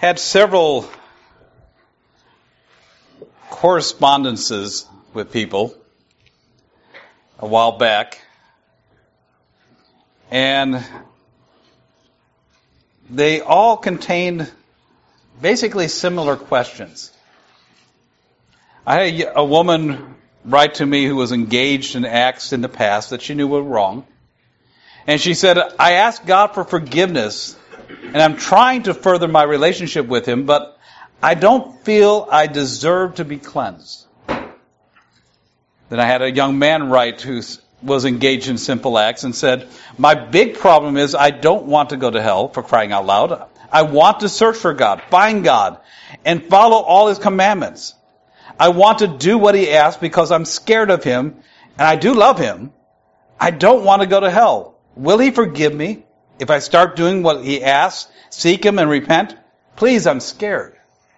had several correspondences with people a while back, and they all contained basically similar questions. I had a woman write to me who was engaged in acts in the past that she knew were wrong. And she said, I asked God for forgiveness, and I'm trying to further my relationship with Him, but I don't feel I deserve to be cleansed. Then I had a young man write who was engaged in sinful acts and said, my big problem is I don't want to go to hell, for crying out loud. I want to search for God, find God, and follow all His commandments. I want to do what He asks because I'm scared of Him, and I do love Him. I don't want to go to hell. Will He forgive me if I start doing what He asks, seek Him and repent? Please, I'm scared.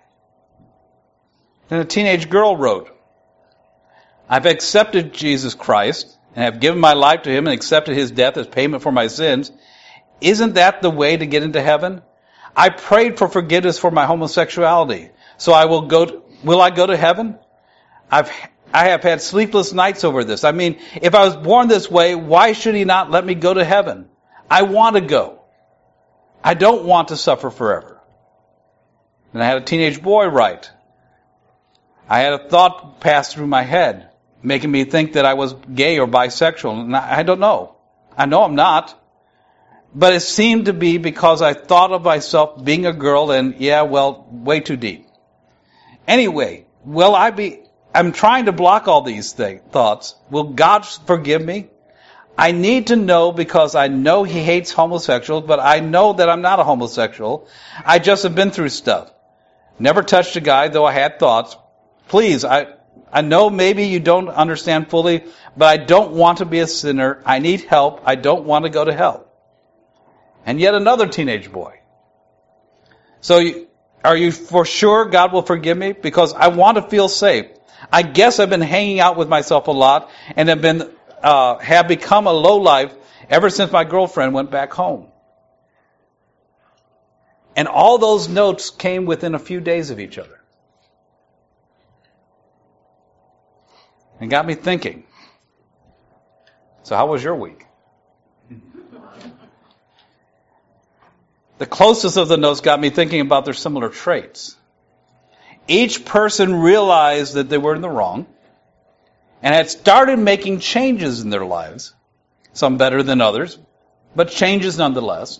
Then a teenage girl wrote, I've accepted Jesus Christ and have given my life to Him and accepted His death as payment for my sins. Isn't that the way to get into heaven? I prayed for forgiveness for my homosexuality. So will I go to heaven? I have had sleepless nights over this. I mean, if I was born this way, why should He not let me go to heaven? I want to go. I don't want to suffer forever. And I had a teenage boy write, I had a thought pass through my head, making me think that I was gay or bisexual. And I don't know. I know I'm not. But it seemed to be because I thought of myself being a girl and, way too deep. Anyway, I'm trying to block all these thoughts. Will God forgive me? I need to know because I know He hates homosexuals, but I know that I'm not a homosexual. I just have been through stuff. Never touched a guy, though I had thoughts. Please, I know maybe you don't understand fully, but I don't want to be a sinner. I need help. I don't want to go to hell. And yet another teenage boy. So are you for sure God will forgive me? Because I want to feel safe. I guess I've been hanging out with myself a lot and have become a lowlife ever since my girlfriend went back home. And all those notes came within a few days of each other. And got me thinking. So how was your week? The closest of the notes got me thinking about their similar traits. Each person realized that they were in the wrong and had started making changes in their lives, some better than others, but changes nonetheless.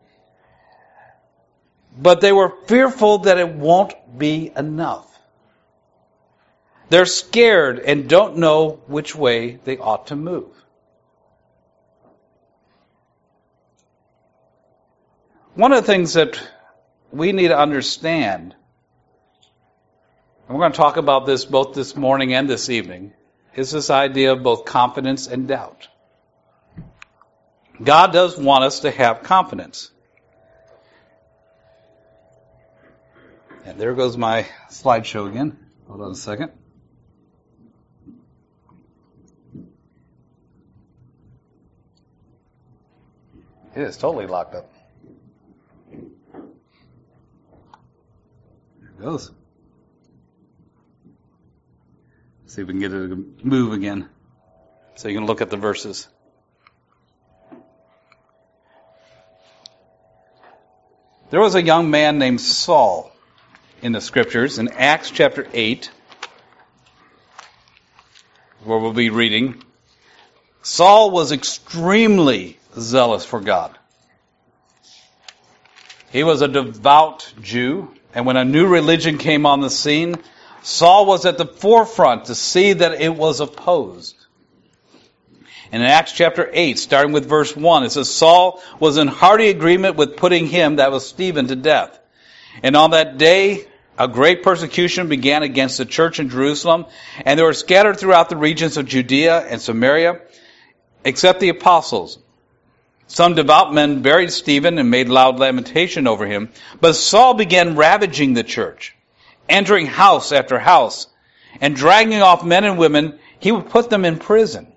But they were fearful that it won't be enough. They're scared and don't know which way they ought to move. One of the things that we need to understand, and we're going to talk about this both this morning and this evening, is this idea of both confidence and doubt. God does want us to have confidence. And there goes my slideshow again. Hold on a second. It is totally locked up. There it goes. See if we can get it to move again so you can look at the verses. There was a young man named Saul in the scriptures in Acts chapter 8, where we'll be reading. Saul was extremely zealous for God. He was a devout Jew, and when a new religion came on the scene, Saul was at the forefront to see that it was opposed. And in Acts chapter 8, starting with verse 1, it says, Saul was in hearty agreement with putting him, that was Stephen, to death. And on that day, a great persecution began against the church in Jerusalem, and they were scattered throughout the regions of Judea and Samaria, except the apostles. Some devout men buried Stephen and made loud lamentation over him, but Saul began ravaging the church, entering house after house, and dragging off men and women. He would put them in prison.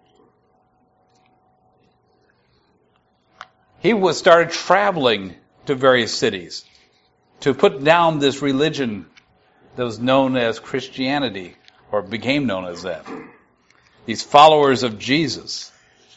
He started traveling to various cities to put down this religion that was known as Christianity, or became known as that. These followers of Jesus.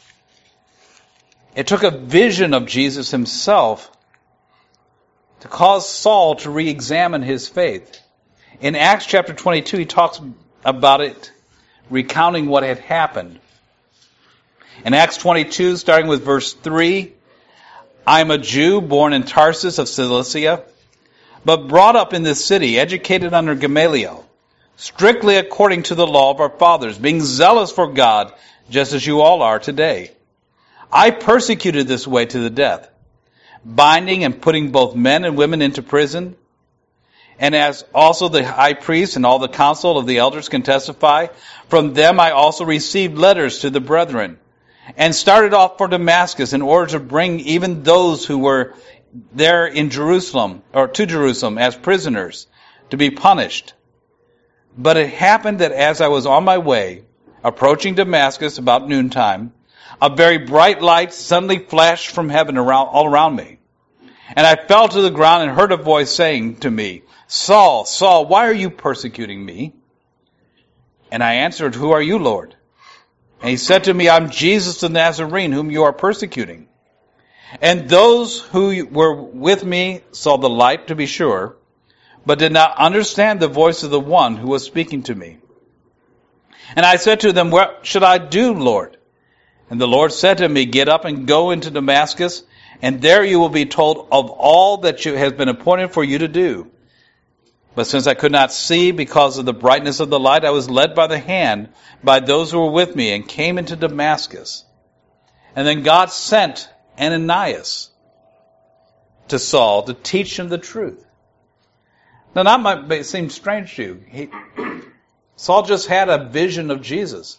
It took a vision of Jesus himself to cause Saul to re-examine his faith. In Acts chapter 22, he talks about it, recounting what had happened. In Acts 22, starting with verse 3, I am a Jew born in Tarsus of Cilicia, but brought up in this city, educated under Gamaliel, strictly according to the law of our fathers, being zealous for God, just as you all are today. I persecuted this way to the death, binding and putting both men and women into prison. And as also the high priest and all the council of the elders can testify, from them I also received letters to the brethren, and started off for Damascus in order to bring even those who were there in Jerusalem, or to Jerusalem as prisoners, to be punished. But it happened that as I was on my way, approaching Damascus about noontime, a very bright light suddenly flashed from heaven all around me. And I fell to the ground and heard a voice saying to me, Saul, Saul, why are you persecuting me? And I answered, Who are you, Lord? And he said to me, I'm Jesus the Nazarene, whom you are persecuting. And those who were with me saw the light, to be sure, but did not understand the voice of the one who was speaking to me. And I said to them, What should I do, Lord? And the Lord said to me, Get up and go into Damascus, and there you will be told of all that has been appointed for you to do. But since I could not see because of the brightness of the light, I was led by the hand by those who were with me and came into Damascus. And then God sent Ananias to Saul to teach him the truth. Now that might seem strange to you. Saul just had a vision of Jesus.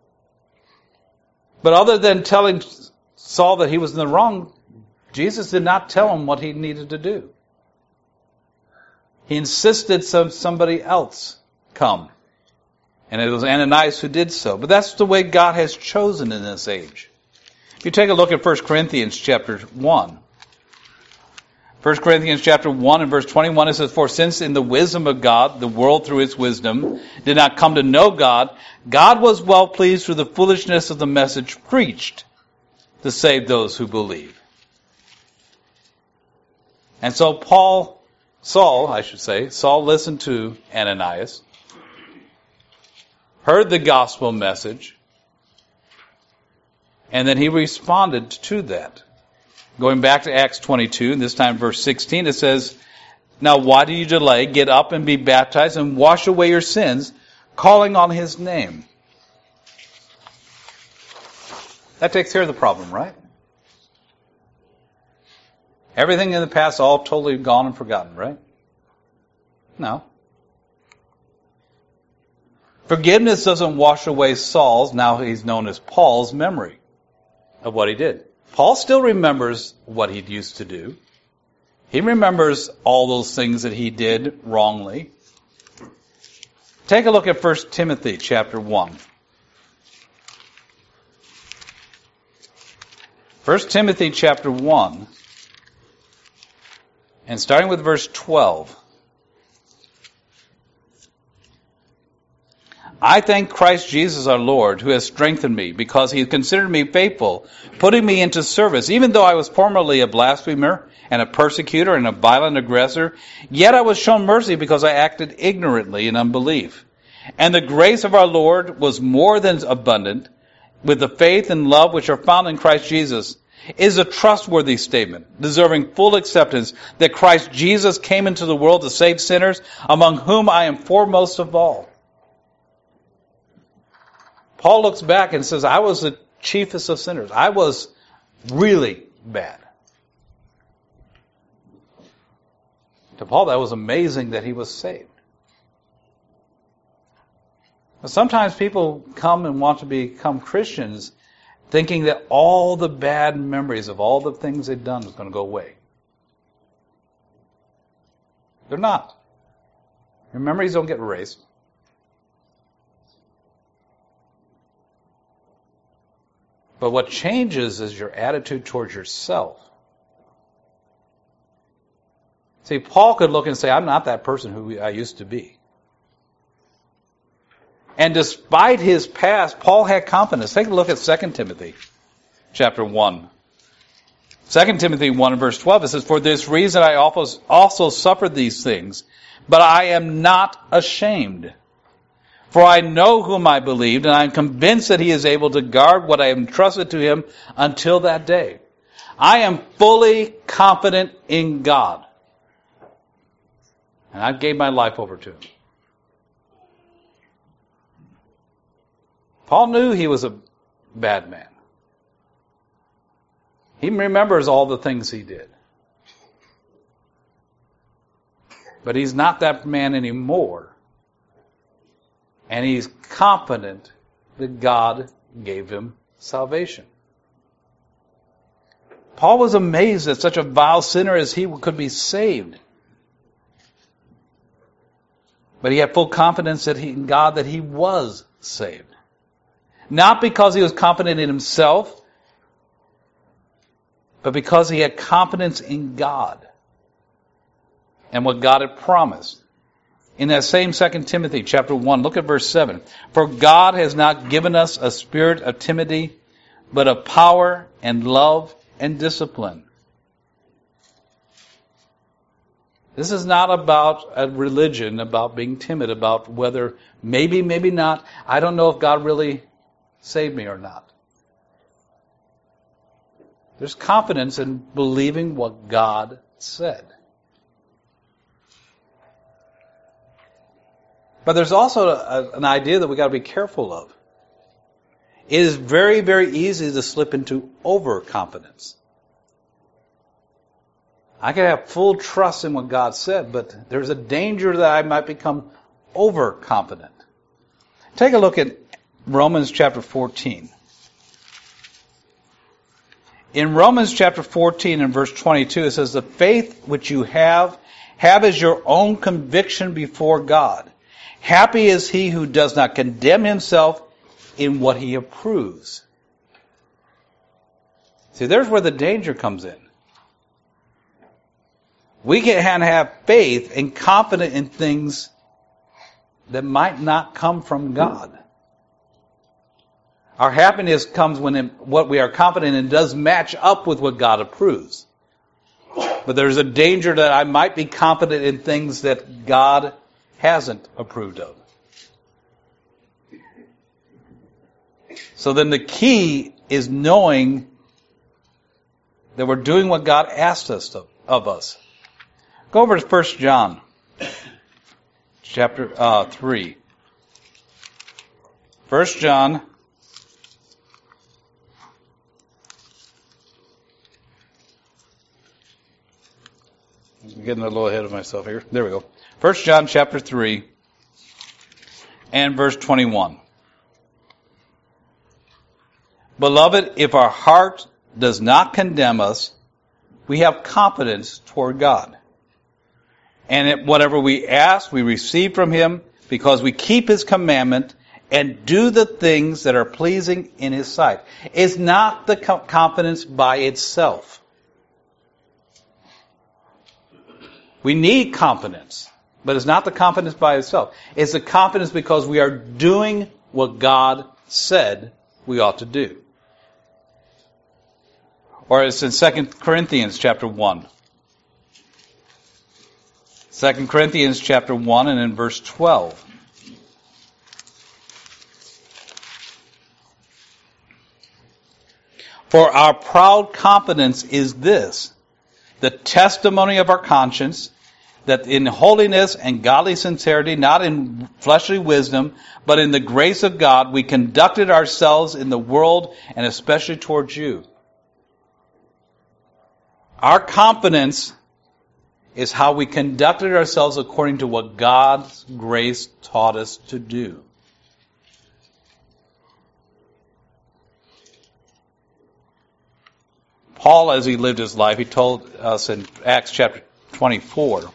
But other than telling Saul that he was in the wrong, Jesus did not tell him what he needed to do. He insisted somebody else come. And it was Ananias who did so. But that's the way God has chosen in this age. If you take a look at 1 Corinthians chapter 1. 1 Corinthians chapter 1 and verse 21, it says, For since in the wisdom of God, the world through its wisdom did not come to know God, God was well pleased through the foolishness of the message preached to save those who believe. And so Saul listened to Ananias, heard the gospel message, and then he responded to that. Going back to Acts 22, and this time verse 16, it says, Now why do you delay? Get up and be baptized and wash away your sins, calling on his name. That takes care of the problem, right? Everything in the past all totally gone and forgotten, right? No. Forgiveness doesn't wash away Saul's, now he's known as Paul's, memory of what he did. Paul still remembers what he used to do. He remembers all those things that he did wrongly. Take a look at 1 Timothy chapter 1. 1 Timothy chapter 1, and starting with verse 12. I thank Christ Jesus our Lord, who has strengthened me, because he considered me faithful, putting me into service. Even though I was formerly a blasphemer and a persecutor and a violent aggressor, yet I was shown mercy because I acted ignorantly in unbelief. And the grace of our Lord was more than abundant with the faith and love which are found in Christ Jesus. It is a trustworthy statement, deserving full acceptance, that Christ Jesus came into the world to save sinners, among whom I am foremost of all. Paul looks back and says, I was the chiefest of sinners. I was really bad. To Paul, that was amazing that he was saved. But sometimes people come and want to become Christians thinking that all the bad memories of all the things they've done is going to go away. They're not. Your memories don't get erased. But what changes is your attitude towards yourself. See, Paul could look and say, I'm not that person who I used to be. And despite his past, Paul had confidence. Take a look at 2 Timothy chapter 1. 2 Timothy 1 and verse 12, it says, For this reason I also suffered these things, but I am not ashamed. For I know whom I believed, and I am convinced that he is able to guard what I have entrusted to him until that day. I am fully confident in God. And I gave my life over to him. Paul knew he was a bad man. He remembers all the things he did. But he's not that man anymore. And he's confident that God gave him salvation. Paul was amazed that such a vile sinner as he could be saved. But he had full confidence in God that he was saved. Not because he was confident in himself, but because he had confidence in God and what God had promised. In that same 2 Timothy chapter 1, look at verse 7. For God has not given us a spirit of timidity, but of power and love and discipline. This is not about a religion, about being timid, about whether maybe not. I don't know if God really saved me or not. There's confidence in believing what God said. But there's also an idea that we've got to be careful of. It is very, very easy to slip into overconfidence. I can have full trust in what God said, but there's a danger that I might become overconfident. Take a look at Romans chapter 14. In Romans chapter 14 and verse 22, it says, The faith which you have as your own conviction before God. Happy is he who does not condemn himself in what he approves. See, there's where the danger comes in. We can have faith and confidence in things that might not come from God. Our happiness comes when what we are confident in does match up with what God approves. But there's a danger that I might be confident in things that God hasn't approved of. So then the key is knowing that we're doing what God asked us of us. Go over to 1 John chapter 3. 1 John I'm getting a little ahead of myself here. There we go. 1 John chapter 3 and verse 21. Beloved, if our heart does not condemn us, we have confidence toward God. And whatever we ask, we receive from Him because we keep His commandment and do the things that are pleasing in His sight. It's not the confidence by itself. We need confidence, but it's not the confidence by itself. It's the confidence because we are doing what God said we ought to do. Or it's in 2 Corinthians chapter 1. 2 Corinthians chapter 1 and in verse 12. For our proud confidence is this, the testimony of our conscience, that in holiness and godly sincerity, not in fleshly wisdom, but in the grace of God, we conducted ourselves in the world and especially towards you. Our confidence is how we conducted ourselves according to what God's grace taught us to do. Paul, as he lived his life, he told us in Acts chapter 24,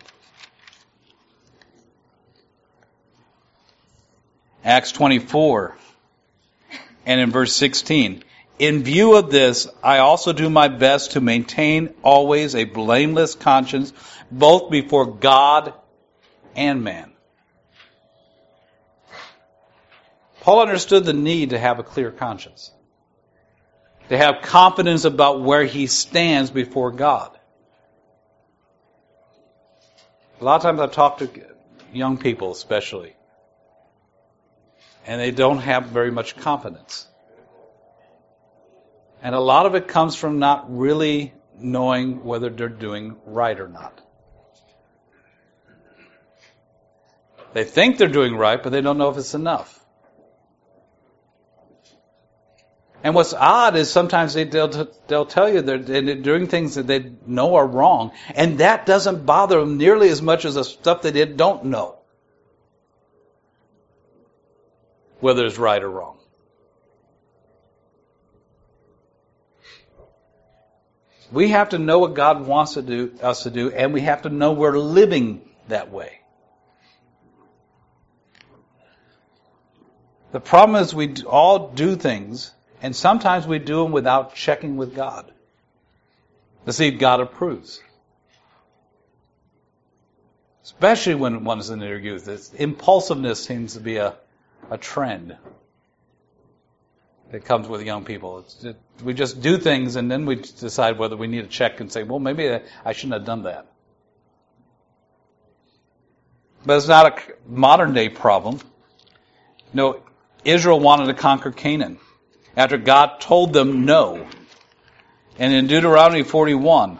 Acts 24 and in verse 16, In view of this, I also do my best to maintain always a blameless conscience, both before God and man. Paul understood the need to have a clear conscience, to have confidence about where he stands before God. A lot of times I talk to young people especially, and they don't have very much confidence. And a lot of it comes from not really knowing whether they're doing right or not. They think they're doing right, but they don't know if it's enough. And what's odd is sometimes they'll tell you they're doing things that they know are wrong, and that doesn't bother them nearly as much as the stuff they don't know, whether it's right or wrong. We have to know what God wants us to do, and we have to know we're living that way. The problem is we all do things, and sometimes we do them without checking with God to see if God approves. Especially when one is in their youth. Impulsiveness seems to be a trend that comes with young people. We just do things and then we decide whether we need to check and say, well, maybe I shouldn't have done that. But it's not a modern day problem. Israel wanted to conquer Canaan after God told them no. And in Deuteronomy 41,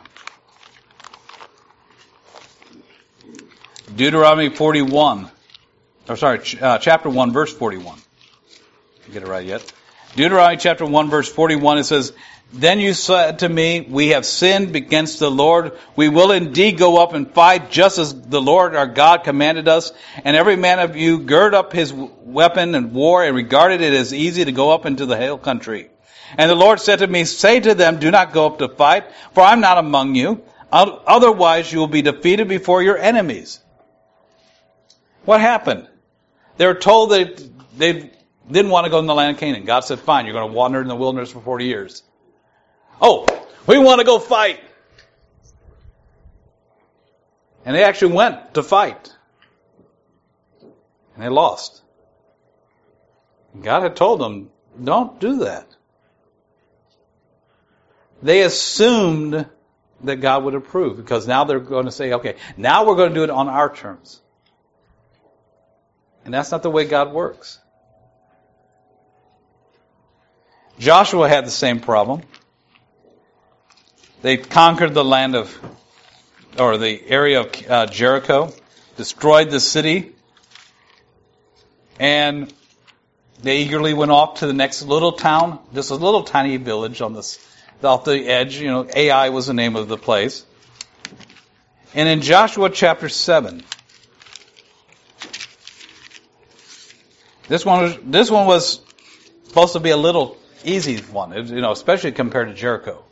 chapter 1, verse 41. Didn't get it right yet. Deuteronomy chapter 1, verse 41, it says, Then you said to me, we have sinned against the Lord. We will indeed go up and fight just as the Lord our God commanded us. And every man of you gird up his weapon and war and regarded it as easy to go up into the hill country. And the Lord said to me, Say to them, do not go up to fight, for I'm not among you. Otherwise you will be defeated before your enemies. What happened? They were told that they didn't want to go in the land of Canaan. God said, fine, you're going to wander in the wilderness for 40 years. Oh, we want to go fight. And they actually went to fight. And they lost. And God had told them, don't do that. They assumed that God would approve, because now they're going to say, okay, now we're going to do it on our terms. And that's not the way God works. Joshua had the same problem. They conquered the land the area of Jericho, destroyed the city, and they eagerly went off to the next little town, just a little tiny village off the edge. Ai was the name of the place. And in Joshua chapter 7, this one was supposed to be a little easy one, especially compared to Jericho.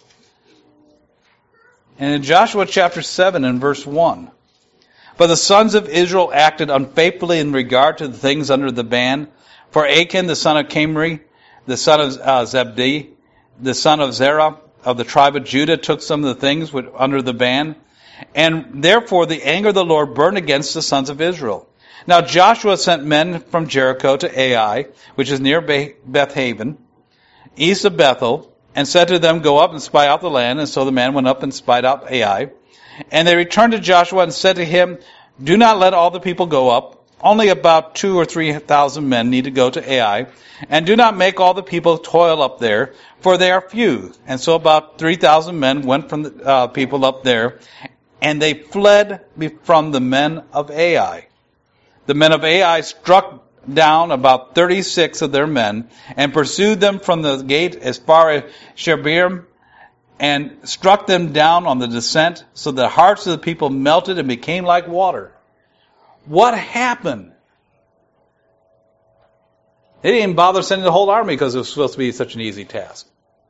And in Joshua chapter 7 and verse 1, But the sons of Israel acted unfaithfully in regard to the things under the ban. For Achan, the son of Camri, the son of Zebdi, the son of Zerah, of the tribe of Judah, took some of the things under the ban. And therefore the anger of the Lord burned against the sons of Israel. Now Joshua sent men from Jericho to Ai, which is near Beth-haven, east of Bethel, and said to them, Go up and spy out the land. And so the man went up and spied out Ai. And they returned to Joshua and said to him, Do not let all the people go up. Only about 2,000 or 3,000 men need to go to Ai. And do not make all the people toil up there, for they are few. And so about 3,000 men went from the people up there, and they fled from the men of Ai. The men of Ai struck down about 36 of their men, and pursued them from the gate as far as Shebarim, and struck them down on the descent, so the hearts of the people melted and became like water. What happened? They didn't even bother sending the whole army because it was supposed to be such an easy task.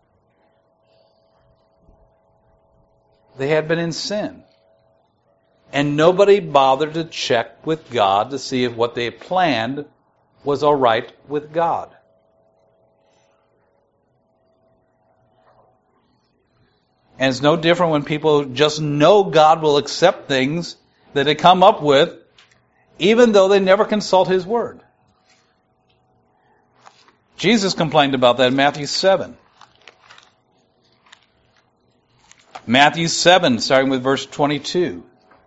They had been in sin. And nobody bothered to check with God to see if what they planned was all right with God. And it's no different when people just know God will accept things that they come up with, even though they never consult His Word. Jesus complained about that in Matthew 7. Matthew 7, starting with verse 22.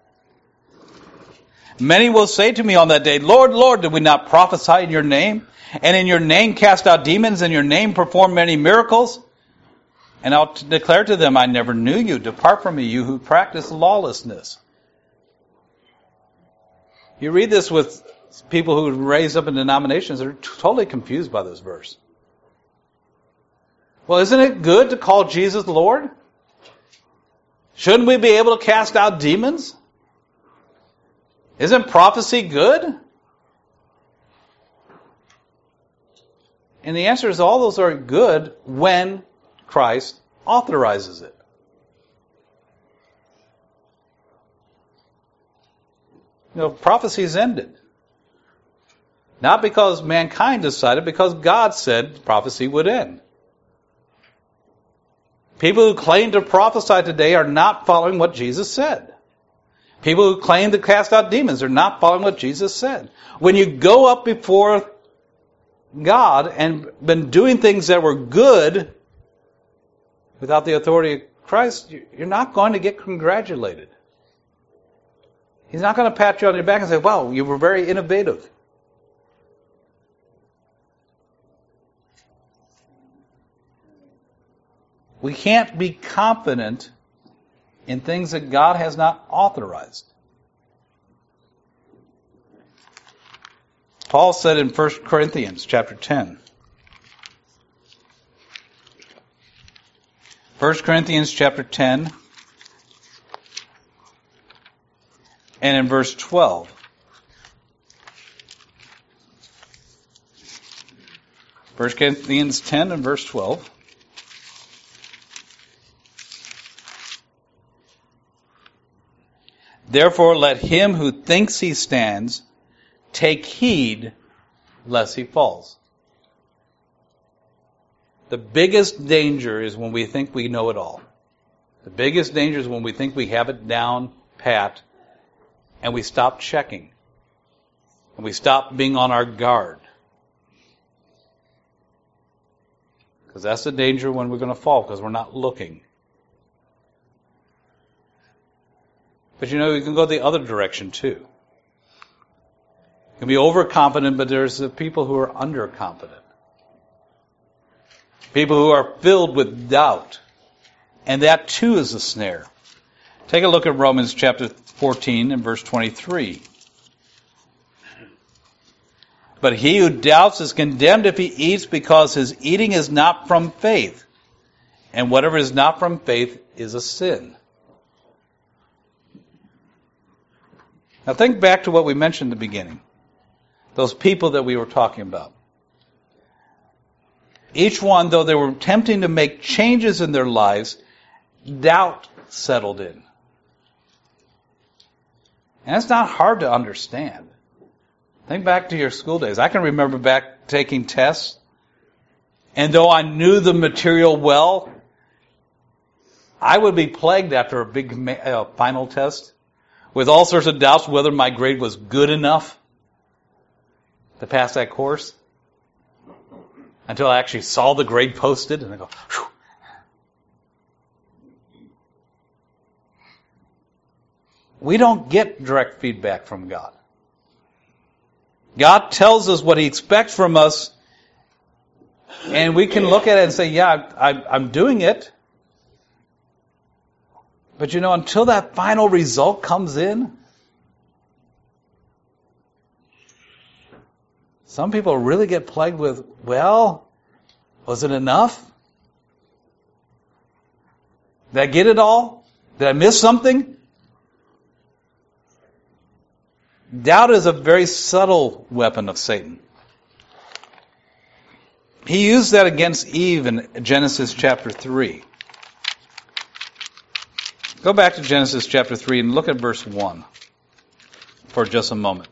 Many will say to me on that day, Lord, Lord, did we not prophesy in your name? And in your name cast out demons, and in your name perform many miracles? And I'll declare to them, I never knew you. Depart from me, you who practice lawlessness. You read this with people who raise up in denominations that are totally confused by this verse. Well, isn't it good to call Jesus Lord? Shouldn't we be able to cast out demons? Isn't prophecy good? And the answer is all those are good when Christ authorizes it. Prophecy's ended. Not because mankind decided, because God said prophecy would end. People who claim to prophesy today are not following what Jesus said. People who claim to cast out demons are not following what Jesus said. When you go up before God and been doing things that were good without the authority of Christ, you're not going to get congratulated. He's not going to pat you on your back and say, wow, you were very innovative. We can't be confident in things that God has not authorized. Paul said in 1 Corinthians chapter 10. 1 Corinthians chapter 10 and in verse 12. 1 Corinthians 10 and verse 12. Therefore, let him who thinks he stands take heed lest he falls. The biggest danger is when we think we know it all. The biggest danger is when we think we have it down pat and we stop checking. And we stop being on our guard. Because that's the danger when we're going to fall, because we're not looking. But you can go the other direction too. You can be overconfident, but there's the people who are underconfident. People who are filled with doubt. And that too is a snare. Take a look at Romans chapter 14 and verse 23. But he who doubts is condemned if he eats, because his eating is not from faith. And whatever is not from faith is a sin. Now think back to what we mentioned in the beginning. Those people that we were talking about. Each one, though they were attempting to make changes in their lives, doubt settled in. And it's not hard to understand. Think back to your school days. I can remember back taking tests, and though I knew the material well, I would be plagued after a big final test with all sorts of doubts whether my grade was good enough to pass that course, until I actually saw the grade posted, and I go, whew. We don't get direct feedback from God. God tells us what He expects from us, and we can look at it and say, yeah, I'm doing it. But until that final result comes in, some people really get plagued with, well, was it enough? Did I get it all? Did I miss something? Doubt is a very subtle weapon of Satan. He used that against Eve in Genesis chapter 3. Go back to Genesis chapter 3 and look at verse 1 for just a moment.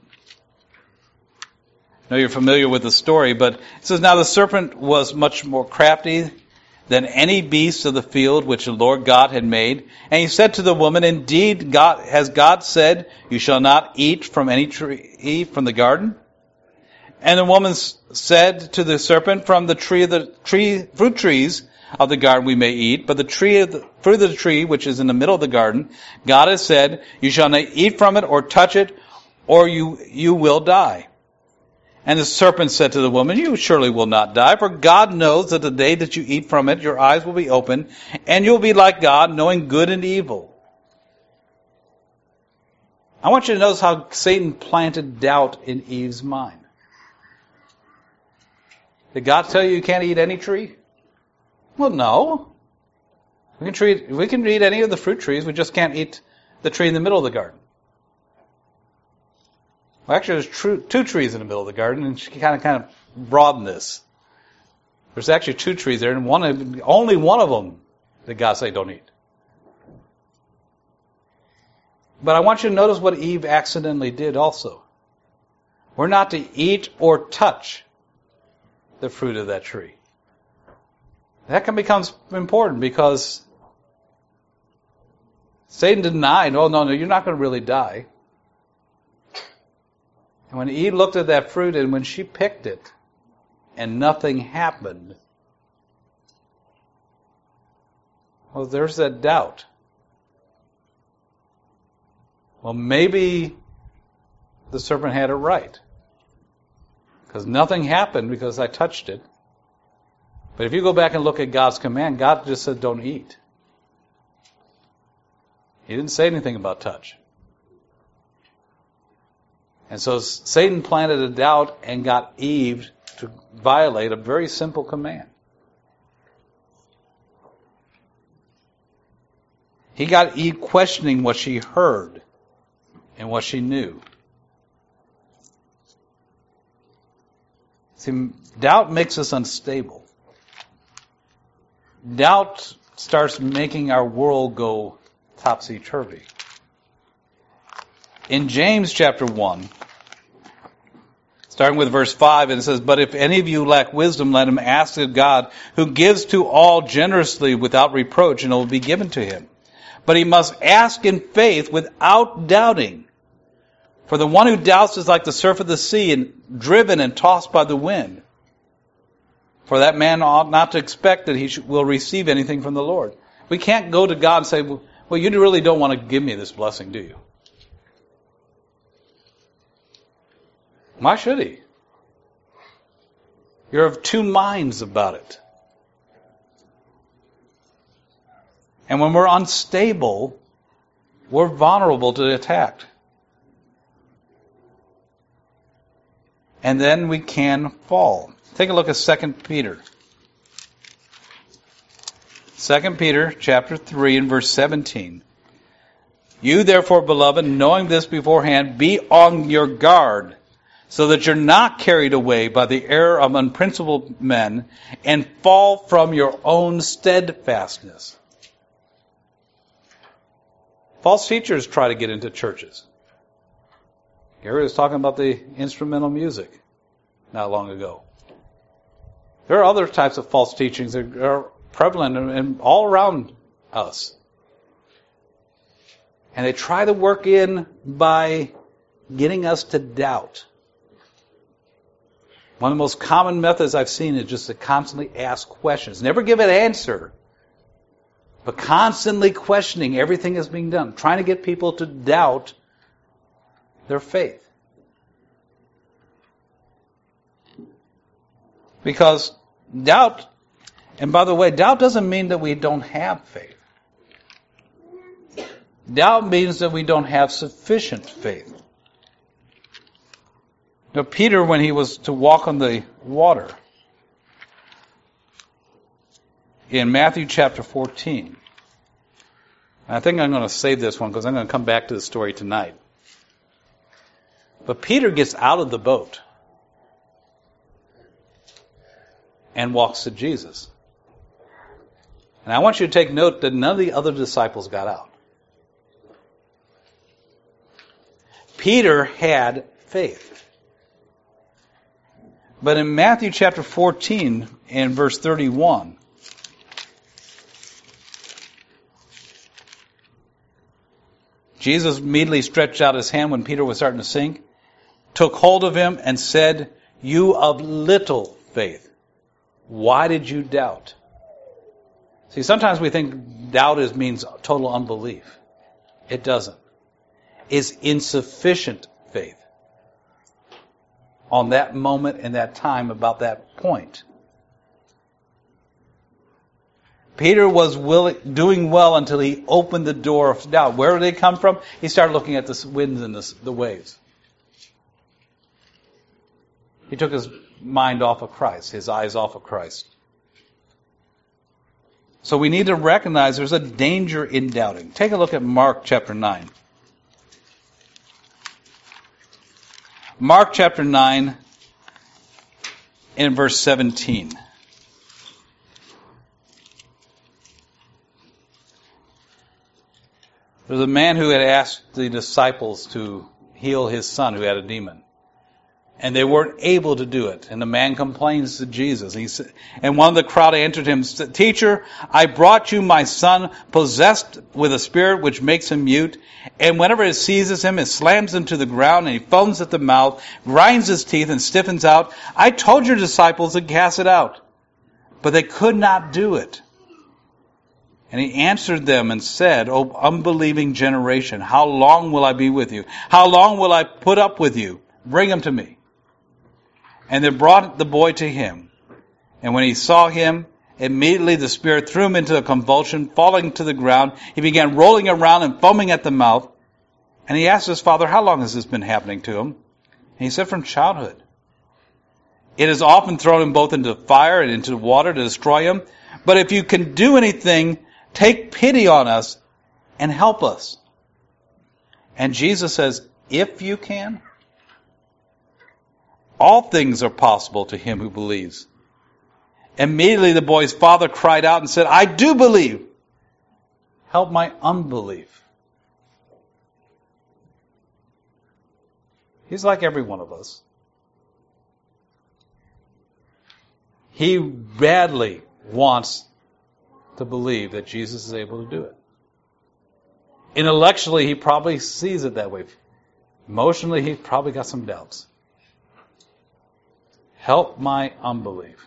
I know you're familiar with the story, but it says, now the serpent was much more crafty than any beast of the field which the Lord God had made. And he said to the woman, indeed, has God said, you shall not eat from any tree from the garden? And the woman said to the serpent, from the fruit trees of the garden we may eat, but the fruit of the tree which is in the middle of the garden, God has said, you shall not eat from it or touch it, or you will die. And the serpent said to the woman, you surely will not die, for God knows that the day that you eat from it, your eyes will be open, and you'll be like God, knowing good and evil. I want you to notice how Satan planted doubt in Eve's mind. Did God tell you can't eat any tree? Well, no. We can eat any of the fruit trees, we just can't eat the tree in the middle of the garden. Well, actually, there's two trees in the middle of the garden, and she kind of broadened this. There's actually two trees there, and only one of them did God say don't eat. But I want you to notice what Eve accidentally did also. We're not to eat or touch the fruit of that tree. That can become important because Satan denied, oh no, you're not going to really die. And when Eve looked at that fruit and when she picked it and nothing happened, well, there's that doubt. Well, maybe the serpent had it right. Because nothing happened because I touched it. But if you go back and look at God's command, God just said don't eat. He didn't say anything about touch. And so Satan planted a doubt and got Eve to violate a very simple command. He got Eve questioning what she heard and what she knew. See, doubt makes us unstable. Doubt starts making our world go topsy-turvy. In James chapter 1, starting with verse 5, and it says, but if any of you lack wisdom, let him ask of God, who gives to all generously without reproach, and it will be given to him. But he must ask in faith without doubting. For the one who doubts is like the surf of the sea, and driven and tossed by the wind. For that man ought not to expect that he will receive anything from the Lord. We can't go to God and say, well, you really don't want to give me this blessing, do you? Why should he? You're of two minds about it. And when we're unstable, we're vulnerable to attack. And then we can fall. Take a look at 2 Peter. 2 Peter chapter 3 and verse 17. You therefore, beloved, knowing this beforehand, be on your guard, so that you're not carried away by the error of unprincipled men and fall from your own steadfastness. False teachers try to get into churches. Gary was talking about the instrumental music not long ago. There are other types of false teachings that are prevalent and all around us. And they try to work in by getting us to doubt. One of the most common methods I've seen is just to constantly ask questions. Never give an answer, but constantly questioning everything that's being done. Trying to get people to doubt their faith. Because doubt, and by the way, doubt doesn't mean that we don't have faith. Doubt means that we don't have sufficient faith. Now, Peter, when he was to walk on the water, in Matthew chapter 14, I think I'm going to save this one because I'm going to come back to the story tonight. But Peter gets out of the boat and walks to Jesus. And I want you to take note that none of the other disciples got out. Peter had faith. But in Matthew chapter 14 and verse 31, Jesus immediately stretched out his hand when Peter was starting to sink, took hold of him and said, "You of little faith, why did you doubt?" See, sometimes we think doubt means total unbelief. It doesn't. It's insufficient faith on that moment and that time about that point. Peter was doing well until he opened the door of doubt. Where did they come from? He started looking at the winds and the waves. He took his mind off of Christ, his eyes off of Christ. So we need to recognize there's a danger in doubting. Take a look at Mark chapter 9. Mark chapter 9 in verse 17. There's a man who had asked the disciples to heal his son who had a demon. And they weren't able to do it. And the man complains to Jesus. And one of the crowd answered him, "Teacher, I brought you my son possessed with a spirit which makes him mute. And whenever it seizes him, it slams him to the ground and he foams at the mouth, grinds his teeth and stiffens out. I told your disciples to cast it out, but they could not do it." And he answered them and said, "O unbelieving generation, how long will I be with you? How long will I put up with you? Bring him to me." And they brought the boy to him. And when he saw him, immediately the spirit threw him into a convulsion, falling to the ground. He began rolling around and foaming at the mouth. And he asked his father, "How long has this been happening to him?" And he said, "From childhood. It has often thrown him both into fire and into water to destroy him. But if you can do anything, take pity on us and help us." And Jesus says, "If you can, all things are possible to him who believes." Immediately the boy's father cried out and said, "I do believe. Help my unbelief." He's like every one of us. He badly wants to believe that Jesus is able to do it. Intellectually, he probably sees it that way. Emotionally, he's probably got some doubts. Help my unbelief.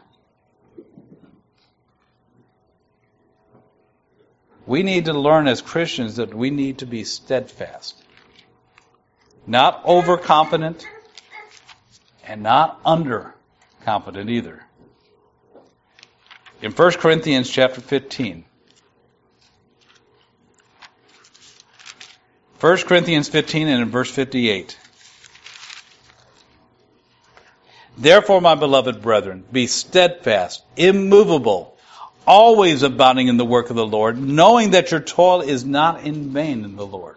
We need to learn as Christians that we need to be steadfast. Not overconfident and not underconfident either. In 1 Corinthians chapter 15. 1 Corinthians 15 and in verse 58. "Therefore, my beloved brethren, be steadfast, immovable, always abounding in the work of the Lord, knowing that your toil is not in vain in the Lord."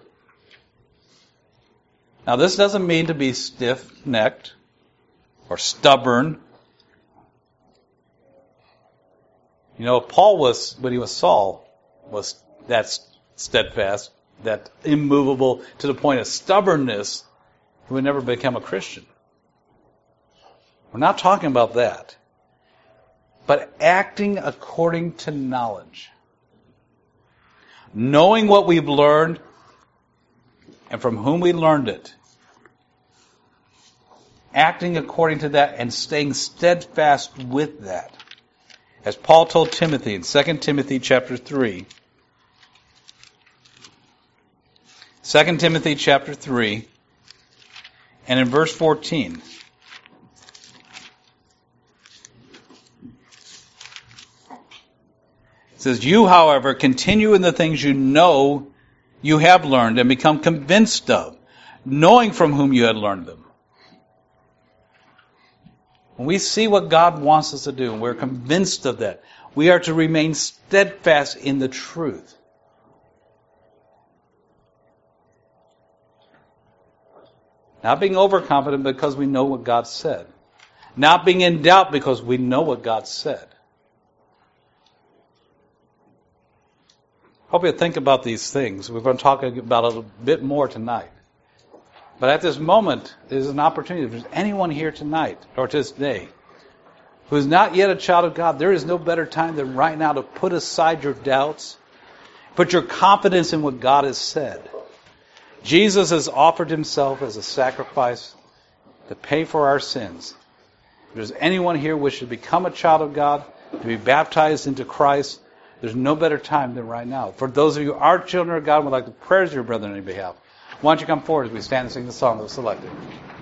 Now, this doesn't mean to be stiff-necked or stubborn. You know, Paul was, when he was Saul, was that steadfast, that immovable to the point of stubbornness, he would never become a Christian. We're not talking about that. But acting according to knowledge. Knowing what we've learned and from whom we learned it. Acting according to that and staying steadfast with that. As Paul told Timothy in 2 Timothy chapter 3. 2 Timothy chapter 3 and in verse 14. It says, "You, however, continue in the things you know you have learned and become convinced of, knowing from whom you had learned them." When we see what God wants us to do, and we're convinced of that, we are to remain steadfast in the truth. Not being overconfident because we know what God said. Not being in doubt because we know what God said. Hope you think about these things. We're going to talk about it a bit more tonight. But at this moment, there's an opportunity. If there's anyone here tonight, or today, who is not yet a child of God, there is no better time than right now to put aside your doubts, put your confidence in what God has said. Jesus has offered himself as a sacrifice to pay for our sins. If there's anyone here wishing to become a child of God, to be baptized into Christ, there's no better time than right now. For those of you who are children of God and would like to pray for your brethren on your behalf, why don't you come forward as we stand and sing the song that was selected.